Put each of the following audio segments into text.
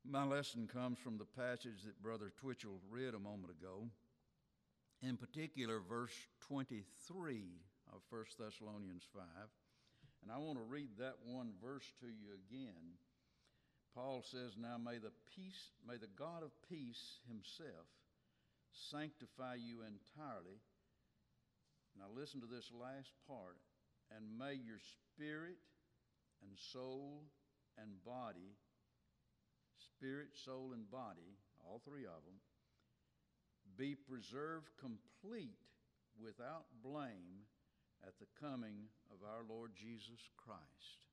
My lesson comes from the passage that Brother Twitchell read a moment ago, in particular, verse 23 of 1 Thessalonians 5. And I want to read that one verse to you again. Paul says, "Now may the God of peace himself sanctify you entirely." Now listen to this last part. "And may your spirit and soul and body," spirit, soul, and body, all three of them, "be preserved complete without blame at the coming of our Lord Jesus Christ."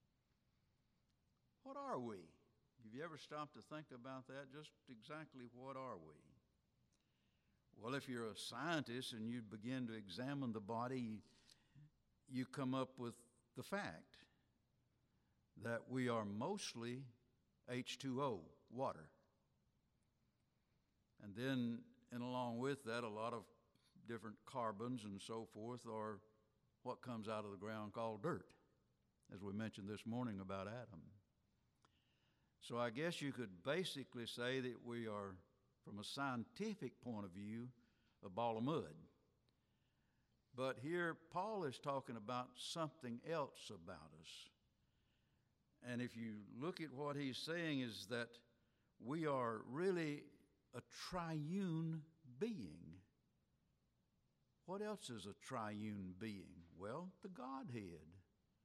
What are we? Have you ever stopped to think about that? Just exactly what are we? Well, if you're a scientist and you begin to examine the body, you come up with the fact that we are mostly H2O, water. And then, and along with that, a lot of different carbons and so forth are what comes out of the ground called dirt, as we mentioned this morning about Adam. So I guess you could basically say that we are, from a scientific point of view, a ball of mud. But here Paul is talking about something else about us. And if you look at what he's saying is that we are really a triune being. What else is a triune being? Well, the Godhead.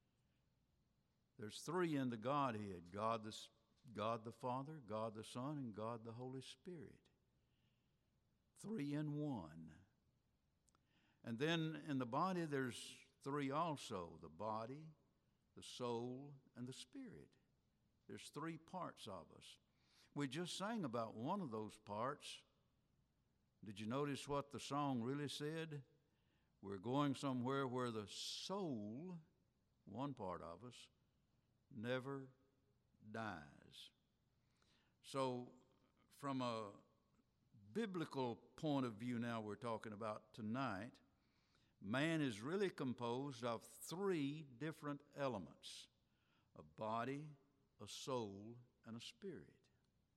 There's three in the Godhead: God the Father, God the Son, and God the Holy Spirit. Three in one. And then in the body there's three also: the body, the soul, and the spirit. There's three parts of us. We just sang about one of those parts. Did you notice what the song really said? We're going somewhere where the soul, one part of us, never dies. So from a biblical point of view now we're talking about tonight, man is really composed of three different elements: a body, a soul, and a spirit.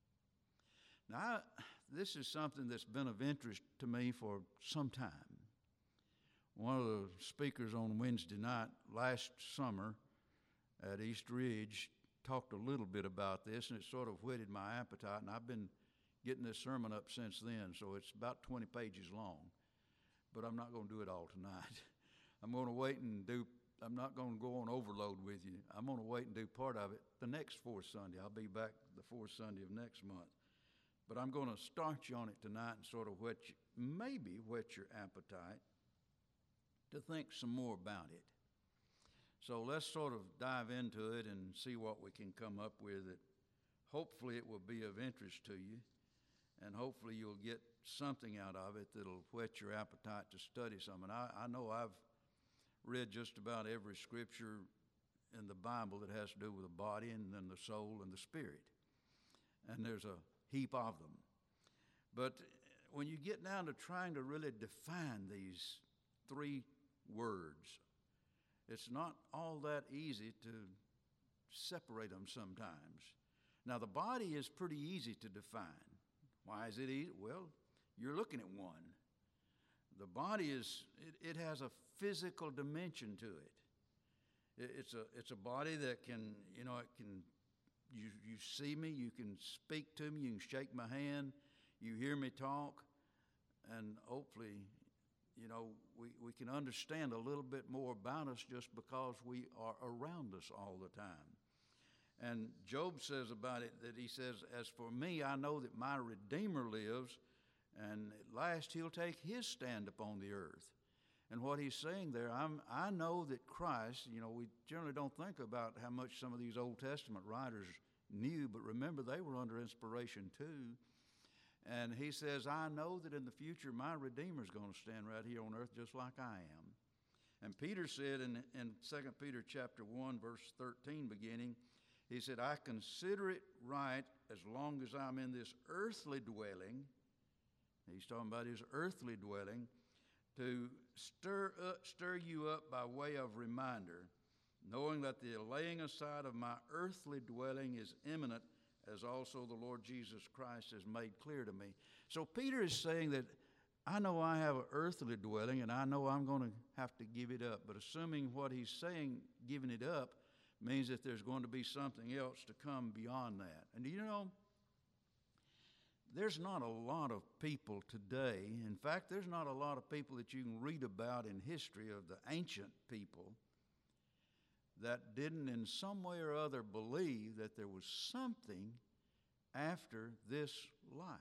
Now, this is something that's been of interest to me for some time. One of the speakers on Wednesday night last summer at East Ridge talked a little bit about this, and it sort of whetted my appetite, and I've been getting this sermon up since then, so it's about 20 pages long. But I'm not going to do it all tonight. I'm going to wait and I'm not going to go on overload with you. I'm going to wait and do part of it the next fourth Sunday. I'll be back the fourth Sunday of next month. But I'm going to start you on it tonight and sort of maybe whet your appetite to think some more about it. So let's sort of dive into it and see what we can come up with. That hopefully it will be of interest to you, and hopefully you'll get something out of it that'll whet your appetite to study some. And I know I've read just about every scripture in the Bible that has to do with the body and then the soul and the spirit. And there's a heap of them. But when you get down to trying to really define these three words, it's not all that easy to separate them sometimes. Now, the body is pretty easy to define. Why is it easy? Well, you're looking at one. The body it has a physical dimension to it. It's a body that can, you see me, you can speak to me, you can shake my hand, you hear me talk, and hopefully, we can understand a little bit more about us just because we are around us all the time. And Job says about it that he says, "As for me, I know that my Redeemer lives, and at last he'll take his stand upon the earth." And what he's saying there, I know that Christ, we generally don't think about how much some of these Old Testament writers knew, but remember they were under inspiration too. And he says, "I know that in the future my Redeemer's going to stand right here on earth just like I am." And Peter said in 2 Peter chapter 1, verse 13 beginning, he said, "I consider it right as long as I'm in this earthly dwelling," he's talking about his earthly dwelling, "to stir you up by way of reminder, knowing that the laying aside of my earthly dwelling is imminent as also the Lord Jesus Christ has made clear to me. So Peter is saying that I know I have an earthly dwelling, and I know I'm going to have to give it up. But assuming what he's saying, giving it up, means that there's going to be something else to come beyond that. And you know, there's not a lot of people today. In fact, there's not a lot of people that you can read about in history of the ancient people that didn't in some way or other believe that there was something after this life.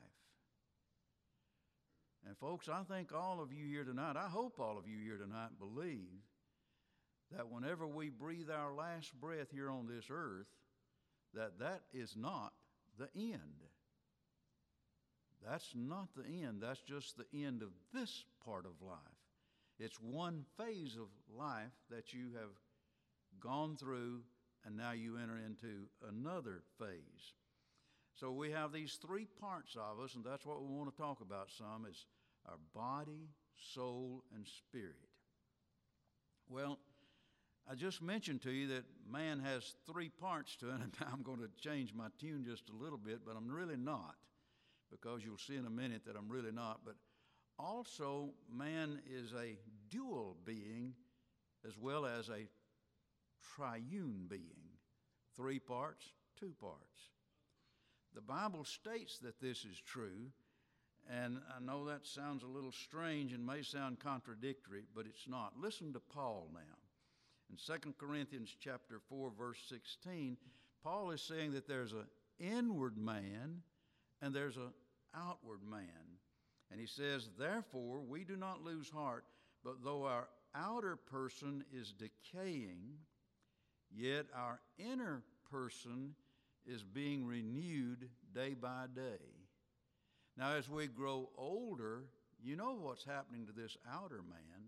And folks, I think all of you here tonight, I hope all of you here tonight believe that whenever we breathe our last breath here on this earth, that is not the end. That's not the end. That's just the end of this part of life. It's one phase of life that you have gone through, and now you enter into another phase. So we have these three parts of us, and that's what we want to talk about some, is our body, soul, and spirit. Well, I just mentioned to you that man has three parts to it, and I'm going to change my tune just a little bit, but I'm really not, because you'll see in a minute that I'm really not. But also, man is a dual being as well as a triune being. 3 parts, 2 parts. The Bible states that this is true, and I know that sounds a little strange and may sound contradictory, but it's not. Listen to Paul now. In 2 Corinthians chapter 4, verse 16, Paul is saying that there's an inward man and there's an outward man. And he says, therefore, we do not lose heart, but though our outer person is decaying, yet our inner person is being renewed day by day. Now, as we grow older, you know what's happening to this outer man.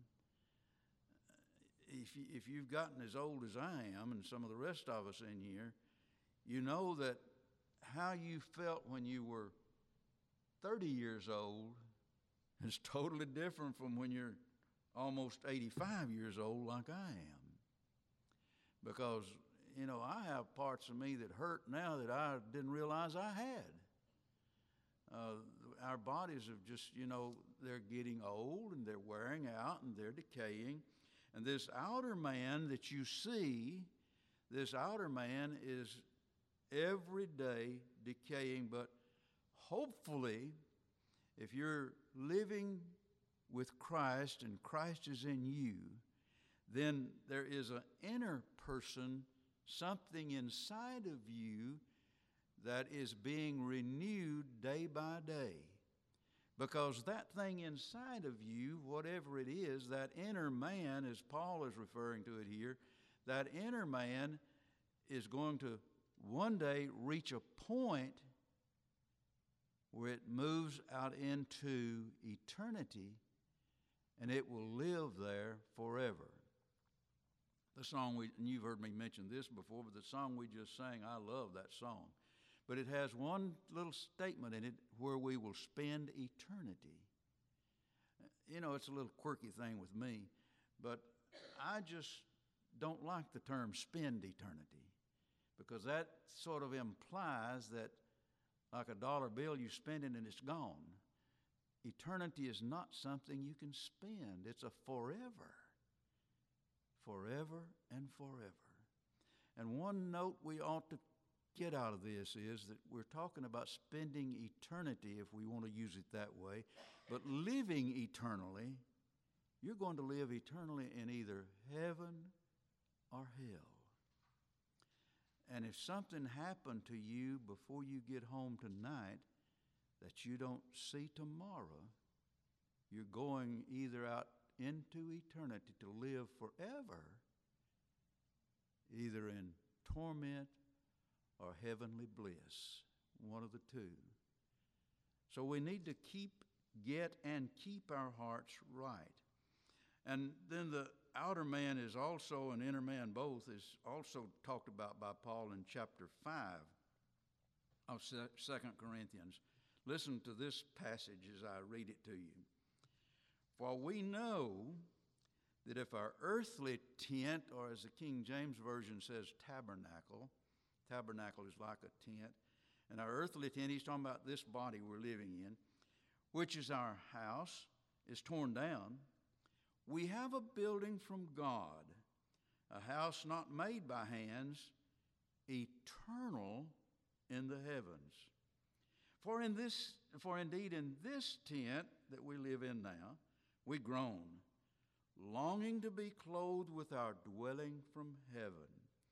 If you've gotten as old as I am, and some of the rest of us in here, you know that how you felt when you were 30 years old is totally different from when you're almost 85 years old like I am. Because, you know, I have parts of me that hurt now that I didn't realize I had. Our bodies have just, you know, they're getting old and they're wearing out and they're decaying. And this outer man that you see, this outer man is every day decaying. But hopefully, if you're living with Christ and Christ is in you, then there is an inner person, something inside of you that is being renewed day by day. Because that thing inside of you, whatever it is, that inner man, as Paul is referring to it here, that inner man is going to one day reach a point where it moves out into eternity and it will live there forever. The song, and you've heard me mention this before, but the song we just sang, I love that song. But it has one little statement in it where we will spend eternity. You know, it's a little quirky thing with me, but I just don't like the term spend eternity, because that sort of implies that like a dollar bill, you spend it and it's gone. Eternity is not something you can spend. It's a forever. Forever and forever. And one note we ought to get out of this is that we're talking about spending eternity, if we want to use it that way, but living eternally. You're going to live eternally in either heaven or hell. And if something happened to you before you get home tonight that you don't see tomorrow, you're going either out into eternity to live forever, either in torment or heavenly bliss, one of the two. So we need to keep our hearts right. And then the outer man is also, and inner man both, is also talked about by Paul in chapter 5 of 2 Corinthians. Listen to this passage as I read it to you. For we know that if our earthly tent, or as the King James Version says, tabernacle is like a tent, And our earthly tent, he's talking about this body we're living in, which is our house, is torn down. We have a building from God, a house not made by hands, eternal in the heavens. For indeed in this tent that we live in now, we groan, longing to be clothed with our dwelling from heaven.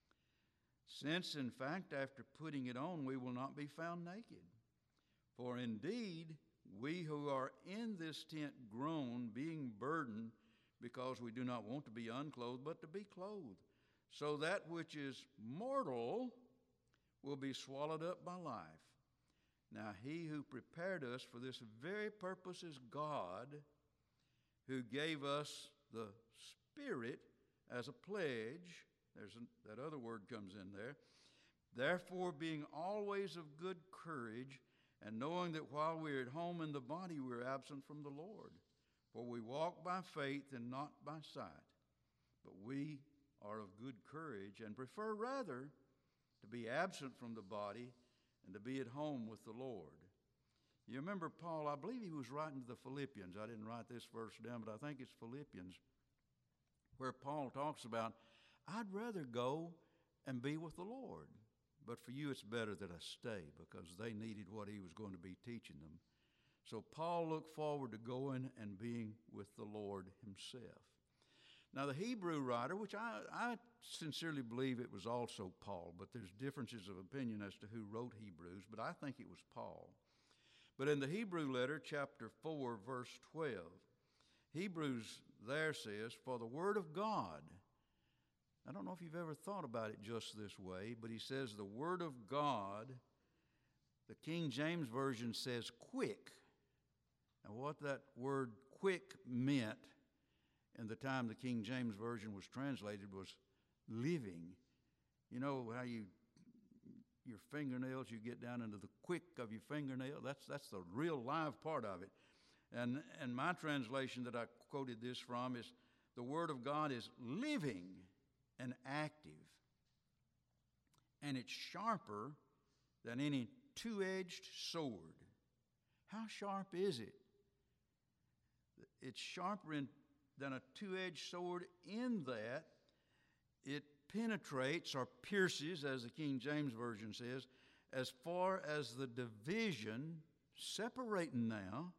Since, in fact, after putting it on, we will not be found naked. For indeed, we who are in this tent groan, being burdened, because we do not want to be unclothed, but to be clothed, so that which is mortal will be swallowed up by life. Now he who prepared us for this very purpose is God, who gave us the Spirit as a pledge. That other word comes in there. Therefore, being always of good courage, and knowing that while we are at home in the body, we are absent from the Lord. For we walk by faith and not by sight. But we are of good courage, and prefer rather to be absent from the body and to be at home with the Lord. You remember Paul, I believe he was writing to the Philippians. I didn't write this verse down, but I think it's Philippians, where Paul talks about, I'd rather go and be with the Lord. But for you, it's better that I stay, because they needed what he was going to be teaching them. So Paul looked forward to going and being with the Lord himself. Now the Hebrew writer, which I sincerely believe it was also Paul, but there's differences of opinion as to who wrote Hebrews, but I think it was Paul. But in the Hebrew letter, chapter 4, verse 12, Hebrews there says, for the word of God, I don't know if you've ever thought about it just this way, but he says the word of God, the King James Version says quick. Now what that word quick meant in the time the King James Version was translated was living. You know how your fingernails, you get down into the quick of your fingernail? That's the real live part of it. And my translation that I quoted this from is, the Word of God is living and active, and it's sharper than any two-edged sword. How sharp is it? It's sharper than a two-edged sword in that it penetrates or pierces, as the King James Version says, as far as the division, separating now,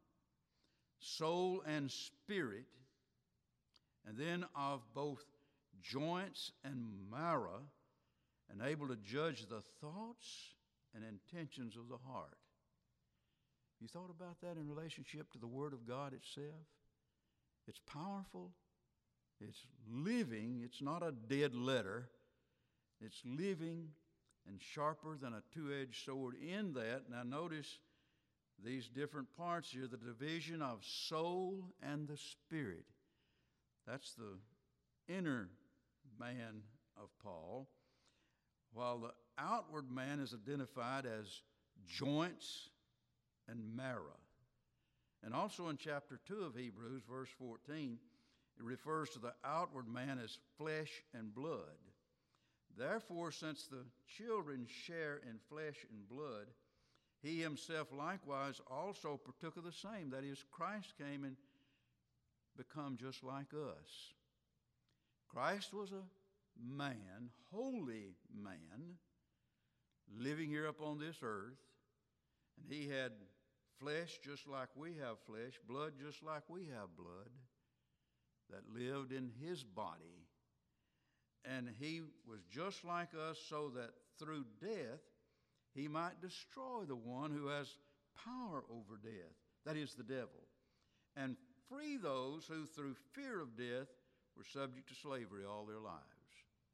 soul and spirit, and then of both joints and marrow, and able to judge the thoughts and intentions of the heart. You thought about that in relationship to the Word of God itself? It's powerful. It's living. It's not a dead letter. It's living and sharper than a two-edged sword in that. Now notice these different parts here, the division of soul and the spirit. That's the inner man of Paul, while the outward man is identified as joints and marrow. And also in chapter 2 of Hebrews, verse 14, it refers to the outward man as flesh and blood. Therefore, since the children share in flesh and blood, he himself likewise also partook of the same. That is, Christ came and become just like us. Christ was a man, holy man, living here upon this earth, and he had flesh just like we have flesh, blood just like we have blood, that lived in his body. And he was just like us, so that through death he might destroy the one who has power over death, that is the devil, and free those who through fear of death were subject to slavery all their lives.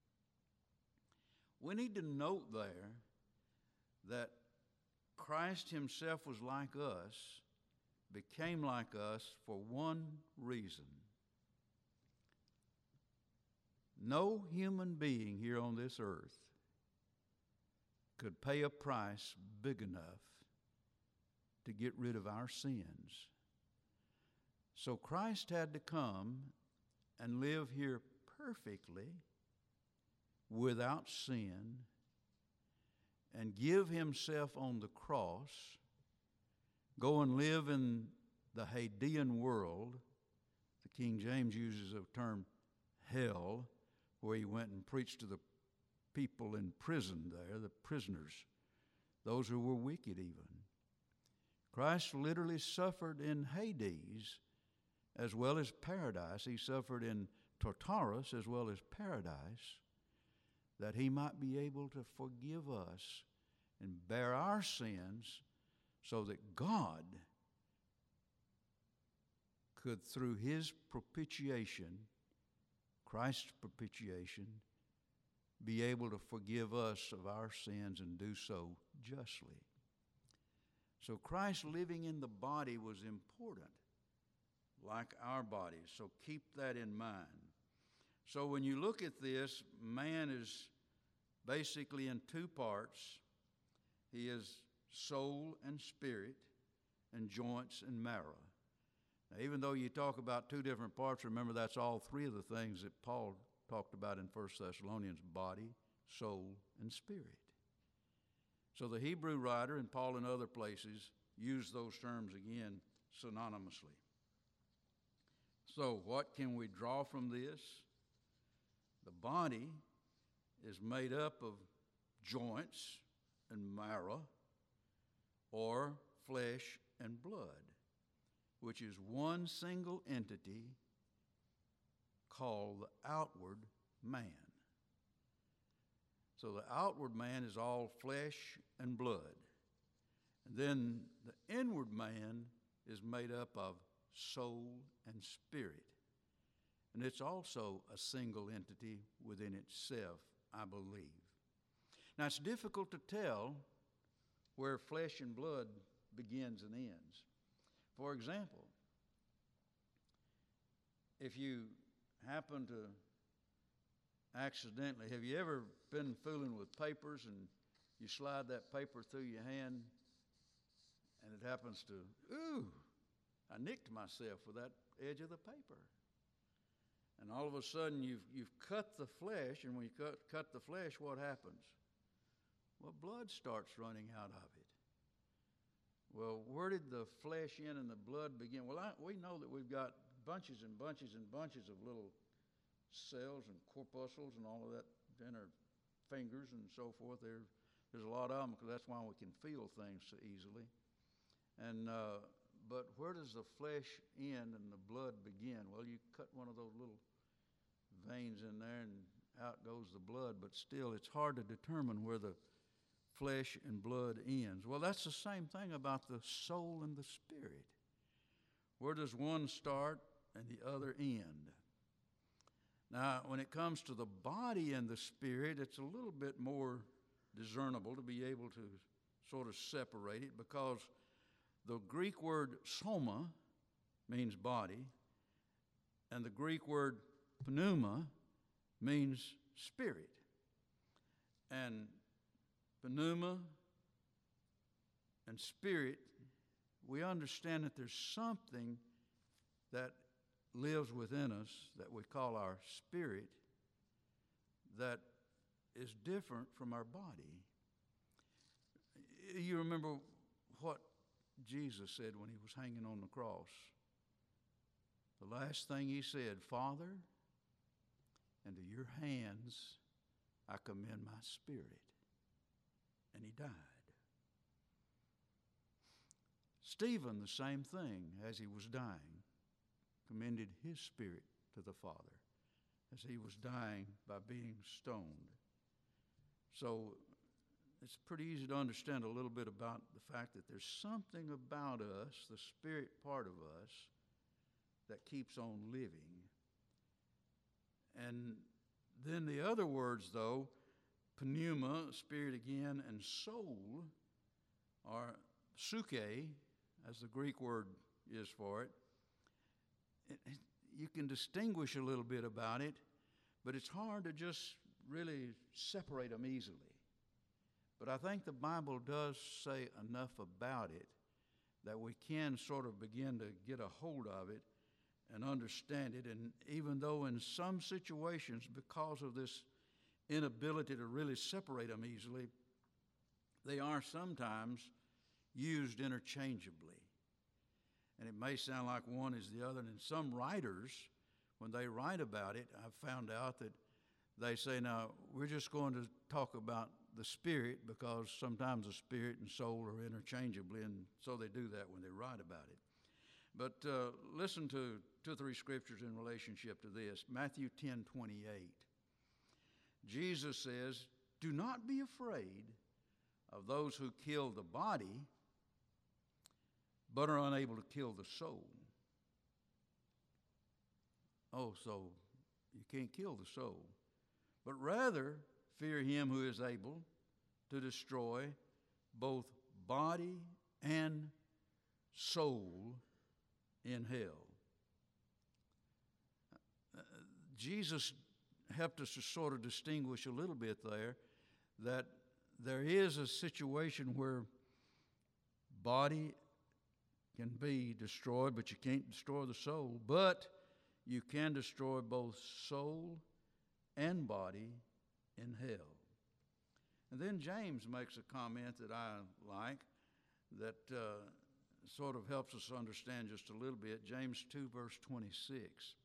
We need to note there that Christ himself was like us, became like us for one reason. No human being here on this earth could pay a price big enough to get rid of our sins. So Christ had to come and live here perfectly, without sin, and give himself on the cross, go and live in the Hadean world. The King James uses the term hell, where he went and preached to the people in prison there, the prisoners, those who were wicked even. Christ literally suffered in Hades as well as paradise. He suffered in Tartarus as well as paradise, that he might be able to forgive us and bear our sins, so that God could, through his propitiation, Christ's propitiation, be able to forgive us of our sins and do so justly. So Christ living in the body was important, like our bodies. So keep that in mind. So when you look at this, man is basically in two parts. He is soul and spirit, and joints and marrow. Now, even though you talk about two different parts, remember that's all three of the things that Paul talked about in 1 Thessalonians: body, soul, and spirit. So the Hebrew writer, and Paul in other places, use those terms again synonymously. So what can we draw from this? The body is made up of joints and marrow, or flesh and blood, which is one single entity called the outward man. So the outward man is all flesh and blood. And then the inward man is made up of soul and spirit. And it's also a single entity within itself, I believe. Now, it's difficult to tell where flesh and blood begins and ends. For example, if you happen to accidentally, have you ever been fooling with papers and you slide that paper through your hand and it happens to, I nicked myself with that edge of the paper. And all of a sudden you've cut the flesh, and when you cut the flesh, what happens? Well, blood starts running out of it. Well, where did the flesh end and the blood begin? Well, we know that we've got bunches and bunches and bunches of little cells and corpuscles and all of that in our fingers and so forth. There's a lot of them, because that's why we can feel things so easily. And but where does the flesh end and the blood begin? Well, you cut one of those little veins in there and out goes the blood, but still it's hard to determine where the flesh and blood ends. Well, that's the same thing about the soul and the spirit. Where does one start and the other end? Now, when it comes to the body and the spirit, it's a little bit more discernible to be able to sort of separate it, because the Greek word soma means body, and the Greek word pneuma means spirit. And pneuma and spirit, we understand that there's something that lives within us that we call our spirit that is different from our body. You remember what Jesus said when he was hanging on the cross. The last thing he said, "Father, into your hands I commend my spirit." And he died. Stephen, the same thing, as he was dying, commended his spirit to the Father as he was dying by being stoned. So it's pretty easy to understand a little bit about the fact that there's something about us, the spirit part of us, that keeps on living. And then the other words, though, pneuma, spirit again, and soul, are psuche, as the Greek word is for it. You can distinguish a little bit about it, but it's hard to just really separate them easily. But I think the Bible does say enough about it that we can sort of begin to get a hold of it and understand it. And even though in some situations, because of this inability to really separate them easily, they are sometimes used interchangeably. And it may sound like one is the other. And some writers, when they write about it, I've found out that they say, now, we're just going to talk about the spirit because sometimes the spirit and soul are interchangeably, and so they do that when they write about it. But listen to 2 or 3 scriptures in relationship to this. Matthew 10:28. Jesus says, do not be afraid of those who kill the body, but are unable to kill the soul. Oh, so you can't kill the soul. But rather fear him who is able to destroy both body and soul in hell. Jesus helped us to sort of distinguish a little bit there that there is a situation where body can be destroyed, but you can't destroy the soul. But you can destroy both soul and body in hell. And then James makes a comment that I like that sort of helps us understand just a little bit. James 2, verse 26.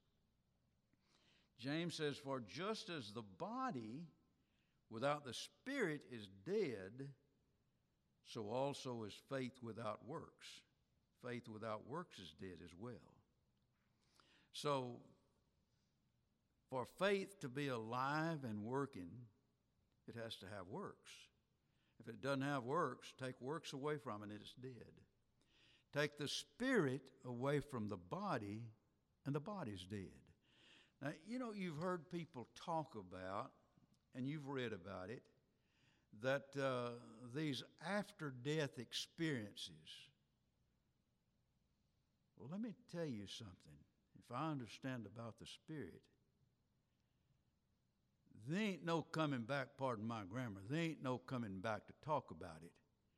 James says, for just as the body without the spirit is dead, so also is faith without works. Faith without works is dead as well. So, for faith to be alive and working, it has to have works. If it doesn't have works, take works away from it, it's dead. Take the spirit away from the body, and the body's dead. Now, you've heard people talk about, and you've read about it, that these after-death experiences. Well, let me tell you something. If I understand about the spirit, there ain't no coming back, pardon my grammar, there ain't no coming back to talk about it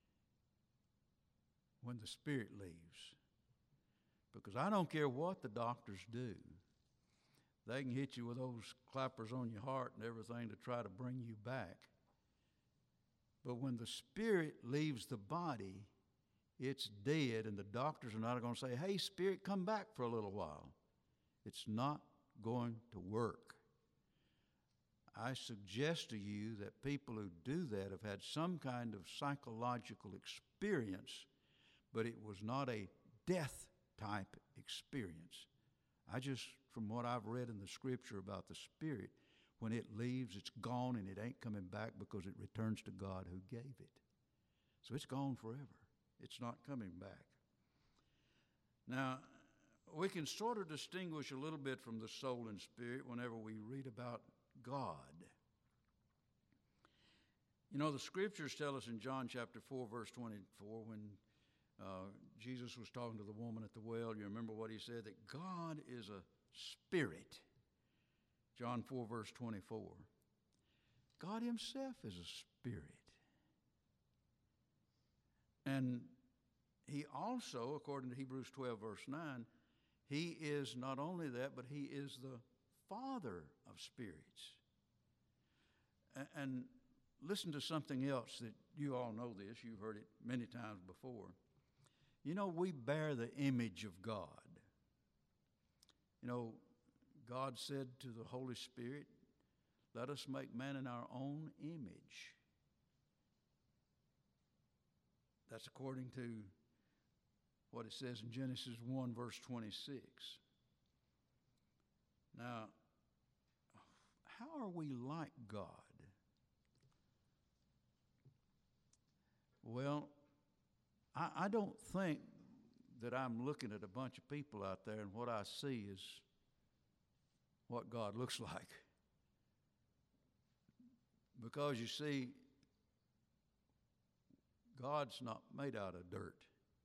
when the spirit leaves. Because I don't care what the doctors do. They can hit you with those clappers on your heart and everything to try to bring you back. But when the spirit leaves the body, it's dead, and the doctors are not going to say, hey, spirit, come back for a little while. It's not going to work. I suggest to you that people who do that have had some kind of psychological experience, but it was not a death-type experience. From what I've read in the scripture about the spirit, when it leaves, it's gone, and it ain't coming back because it returns to God who gave it. So it's gone forever. It's not coming back. Now, we can sort of distinguish a little bit from the soul and spirit whenever we read about God. The scriptures tell us in John chapter 4, verse 24, when Jesus was talking to the woman at the well, you remember what he said? That God is a spirit. John 4, verse 24. God himself is a spirit. And he also, according to Hebrews 12, verse 9, he is not only that, but he is the Father of spirits. And listen to something else that you all know this. You've heard it many times before. We bear the image of God. God said to the Holy Spirit, let us make man in our own image. That's according to what it says in Genesis 1, verse 26. Now, how are we like God? Well, I don't think that I'm looking at a bunch of people out there and what I see is what God looks like. Because you see, God's not made out of dirt.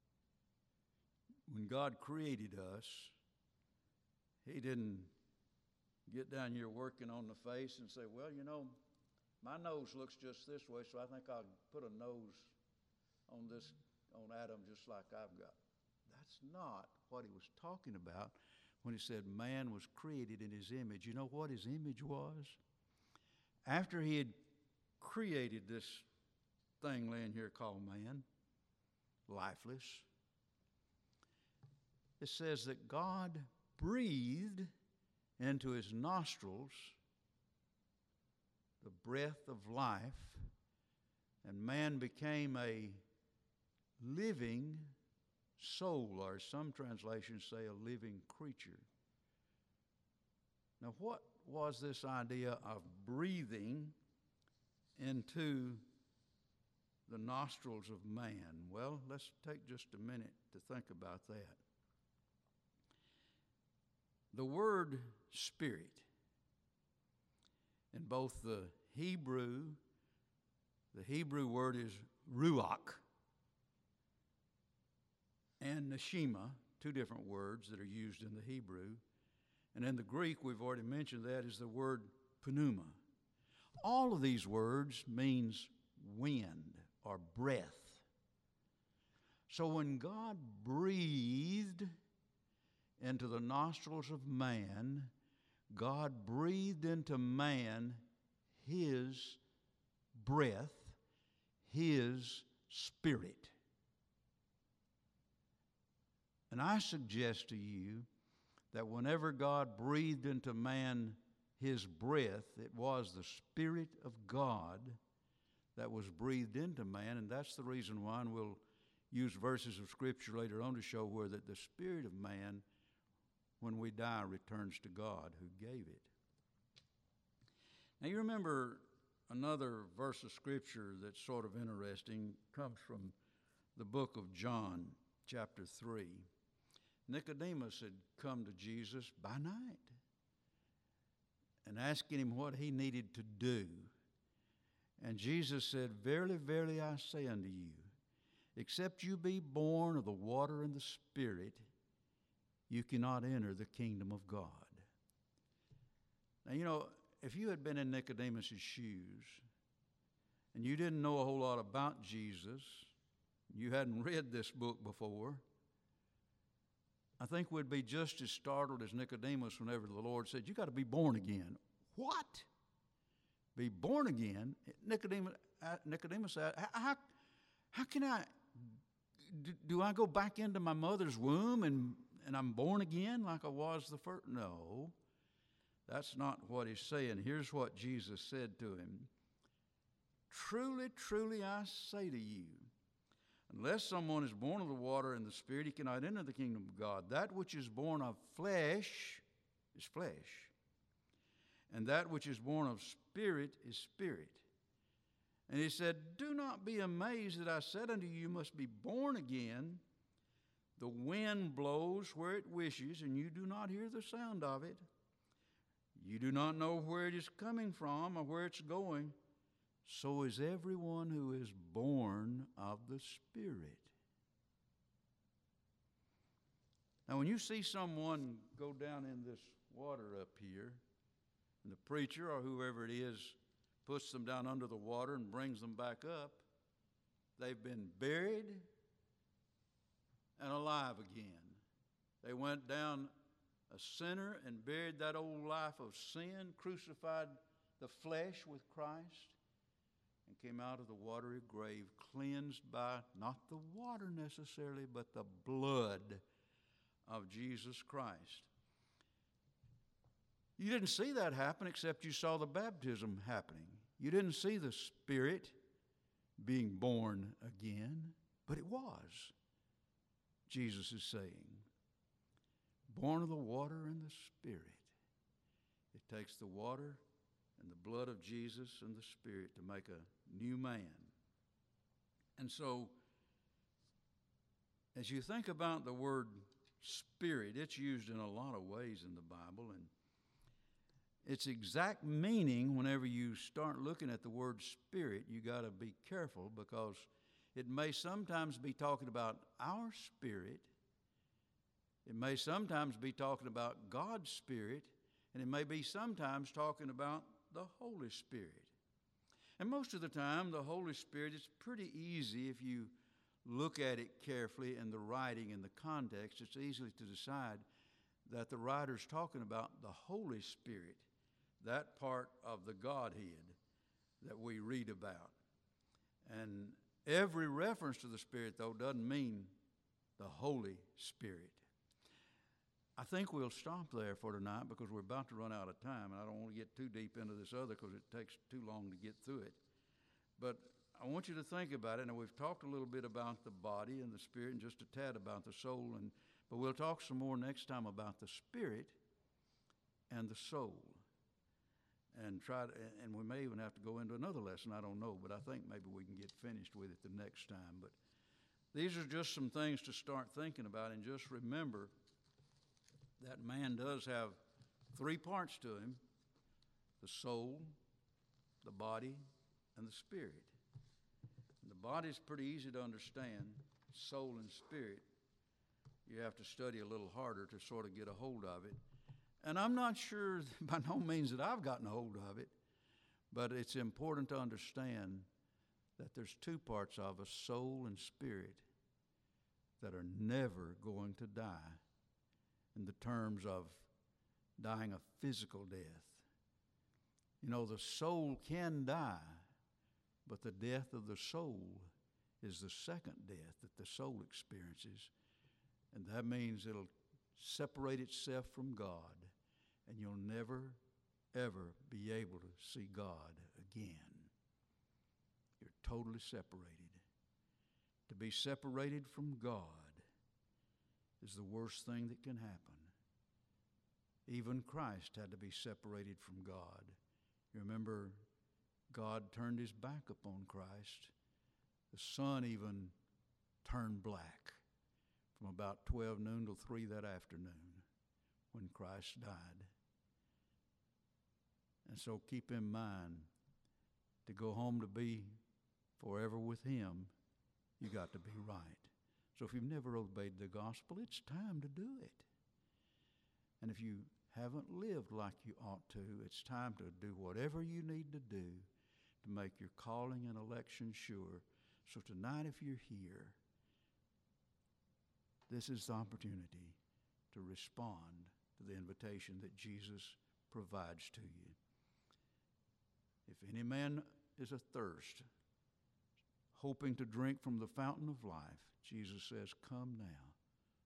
When God created us, he didn't get down here working on the face and say, well, my nose looks just this way, so I think I'll put a nose on Adam just like I've got. That's not what he was talking about when he said man was created in his image. You know what his image was? After he had created this thing laying here called man, lifeless. It says that God breathed into his nostrils the breath of life, and man became a living soul, or some translations say a living creature. Now, what was this idea of breathing into the nostrils of man? Well, let's take just a minute to think about that. The word spirit, in both the Hebrew word is ruach, and neshima, two different words that are used in the Hebrew. And in the Greek, we've already mentioned that, is the word pneuma. All of these words means wind or breath. So when God breathed into the nostrils of man, God breathed into man his breath, his spirit. And I suggest to you that whenever God breathed into man his breath, it was the Spirit of God that was breathed into man, and that's the reason why, and we'll use verses of Scripture later on to show where that the spirit of man, when we die, returns to God who gave it. Now you remember another verse of Scripture that's sort of interesting, comes from the book of John, chapter 3. Nicodemus had come to Jesus by night and asking him what he needed to do. And Jesus said, "Verily, verily, I say unto you, except you be born of the water and the Spirit, you cannot enter the kingdom of God." Now, you know, if you had been in Nicodemus' shoes and you didn't know a whole lot about Jesus, you hadn't read this book before, I think we'd be just as startled as Nicodemus whenever the Lord said, "You got to be born again." What? Be born again? Nicodemus said, how can I, do I go back into my mother's womb and I'm born again like I was the first? No, that's not what he's saying. Here's what Jesus said to him. "Truly, truly, I say to you, unless someone is born of the water and the Spirit, he cannot enter the kingdom of God. That which is born of flesh is flesh, and that which is born of Spirit is spirit." And he said, "Do not be amazed that I said unto you, you must be born again. The wind blows where it wishes, and you do not hear the sound of it. You do not know where it is coming from or where it's going. So is everyone who is born of the Spirit." Now, when you see someone go down in this water up here, and the preacher or whoever it is puts them down under the water and brings them back up, they've been buried and alive again. They went down a sinner and buried that old life of sin, crucified the flesh with Christ, and came out of the watery grave cleansed by not the water necessarily, but the blood of Jesus Christ. You didn't see that happen except you saw the baptism happening. You didn't see the Spirit being born again, but it was. Jesus is saying, born of the water and the Spirit. It takes the water and the blood of Jesus and the Spirit to make a new man. And so, as you think about the word Spirit, it's used in a lot of ways in the Bible, and its exact meaning, whenever you start looking at the word Spirit, you got to be careful, because it may sometimes be talking about our spirit, it may sometimes be talking about God's Spirit, and it may be sometimes talking about the Holy Spirit. And most of the time, the Holy Spirit, it's pretty easy if you look at it carefully in the writing and the context, it's easy to decide that the writer's talking about the Holy Spirit, that part of the Godhead that we read about. And every reference to the Spirit, though, doesn't mean the Holy Spirit. I think we'll stop there for tonight because we're about to run out of time, and I don't want to get too deep into this other because it takes too long to get through it. But I want you to think about it. Now, we've talked a little bit about the body and the spirit and just a tad about the soul, but we'll talk some more next time about the spirit and the soul. And we may even have to go into another lesson, I don't know, but I think maybe we can get finished with it the next time. But these are just some things to start thinking about, and just remember that man does have three parts to him: the soul, the body, and the spirit. And the body's pretty easy to understand. Soul and spirit, you have to study a little harder to sort of get a hold of it. And I'm not sure by no means that I've gotten a hold of it, but it's important to understand that there's two parts of us, soul and spirit, that are never going to die in the terms of dying a physical death. You know, the soul can die, but the death of the soul is the second death that the soul experiences. And that means it'll separate itself from God, and you'll never, ever be able to see God again. You're totally separated. To be separated from God is the worst thing that can happen. Even Christ had to be separated from God. You remember, God turned his back upon Christ. The sun even turned black from about 12 noon till 3 that afternoon when Christ died. And so keep in mind, to go home to be forever with him, you got to be right. So if you've never obeyed the gospel, it's time to do it. And if you haven't lived like you ought to, it's time to do whatever you need to do to make your calling and election sure. So tonight, if you're here, this is the opportunity to respond to the invitation that Jesus provides to you. If any man is athirst, hoping to drink from the fountain of life, Jesus says, come now